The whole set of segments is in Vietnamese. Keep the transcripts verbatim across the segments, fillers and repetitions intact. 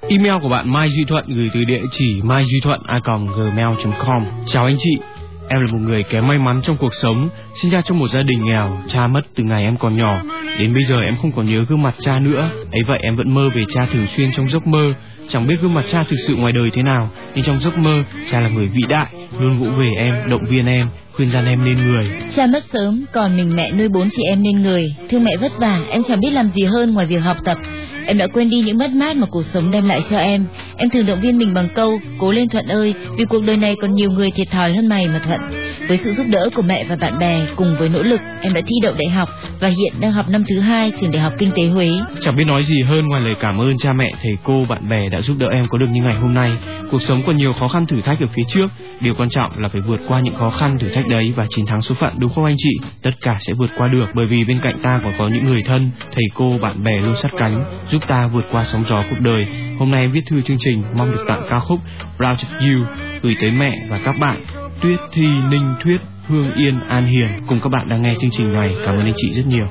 Email của bạn Mai Duy Thuận gửi từ địa chỉ mai duy thuận a còng gmail chấm com. Chào anh chị, em là một người kém may mắn trong cuộc sống, sinh ra trong một gia đình nghèo, cha mất từ ngày em còn nhỏ. Đến bây giờ em không còn nhớ gương mặt cha nữa, ấy vậy em vẫn mơ về cha thường xuyên trong giấc mơ. Chẳng biết gương mặt cha thực sự ngoài đời thế nào, nhưng trong giấc mơ, cha là người vĩ đại, luôn vỗ về em, động viên em, khuyên gian em nên người. Cha mất sớm, còn mình mẹ nuôi bốn chị em nên người. Thương mẹ vất vả, em chẳng biết làm gì hơn ngoài việc học tập. Em đã quên đi những mất mát mà cuộc sống đem lại cho em. Em thường động viên mình bằng câu: cố lên Thuận ơi, vì cuộc đời này còn nhiều người thiệt thòi hơn mày mà Thuận. Với sự giúp đỡ của mẹ và bạn bè cùng với nỗ lực, em đã thi đậu đại học và hiện đang học năm thứ hai trường Đại học Kinh tế Huế. Chẳng biết nói gì hơn ngoài lời cảm ơn cha mẹ, thầy cô, bạn bè đã giúp đỡ em có được như ngày hôm nay. Cuộc sống còn nhiều khó khăn thử thách ở phía trước, điều quan trọng là phải vượt qua những khó khăn thử thách đấy và chiến thắng số phận, đúng không anh chị? Tất cả sẽ vượt qua được, bởi vì bên cạnh ta còn có những người thân, thầy cô, bạn bè luôn sát cánh giúp ta vượt qua sóng gió cuộc đời. Hôm nay em viết thư chương trình mong được tặng ca khúc Proud of You gửi tới mẹ và các bạn Tuyết, Thi, Ninh, Thuyết, Hương Yên, An Hiền cùng các bạn đang nghe chương trình này. Cảm ơn anh chị rất nhiều.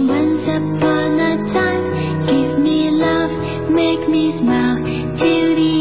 Make me smile till the